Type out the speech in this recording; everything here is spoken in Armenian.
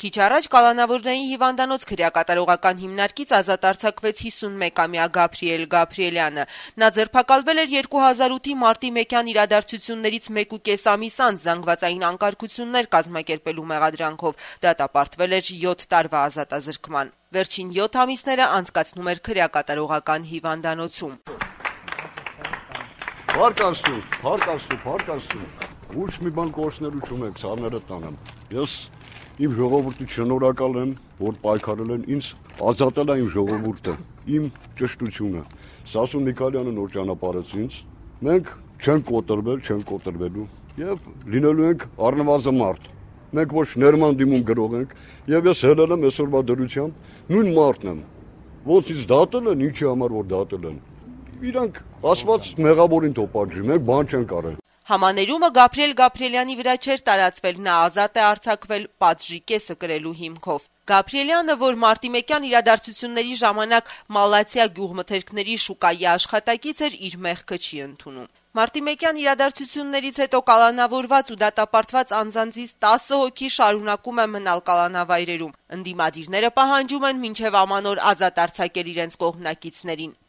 Քիչ առաջ կալանավորների հիվանդանոց քրեակատարողական հիմնարկից ազատ արձակվեց 51-ամյա Գաբրիել Գաբրիելյանը: Նա ձերբակալվել էր 2008-ի մարտի 1-յան իրադարձություններից 1.5 ամիս անց զանգվածային անկարգություններ կազմակերպելու մեղադրանքով: Դատապարտվել էր 7 տարվա ազատազրկման: Վերջին 7 ամիսները անցկացնում էր քրեակատարողական հիվանդանոցում: Ոչ մի բան կորցնելու չունեք, ցավները տանեմ: Ես իմ ժողովրդի շնորհակալ եմ, որ պայքարել են, ինձ ազատել է իմ ժողովուրդը, իմ ճշտությունը: Սասուն Միքայելյանը նոր ճանապարհեց ինձ: Մենք չենք կոտրվել, չենք կոտրվելու եւ լինելու ենք առնվազն մարդ: Մենք ոչ ներման դիմում գրող ենք եւ ես հելել եմ այսօրվա դրությամբ նույն մարդն եմ: Ոնց ինձ դատել են, ինչի համար որ դատել են: Իրանք ասված մեղավորին թող պատժի, մենք բան չենք արել: Համաներումը Գաբրիել Գաբրիելյանի վրա չէր տարածվել, նա ազատ է արձակվել պատժի կեսը կրելու հիմքով: Գաբրիելյանը, որ մարտի 1-յան իրադարձությունների ժամանակ Մալաթիա գյուղմթերքների շուկայի աշխատակից էր, իր մեղքը չի ընդունում: Մարտի 1-յան իրադարձություններից հետո կալանավորված ու դատապարտված անձանցից 10 հոգի շարունակում է մնալ կալանավայրերում: Ընդդիմադիրները պահանջում են մինչև ամանոր ազատ արձակել իրենց կողմնակիցներին: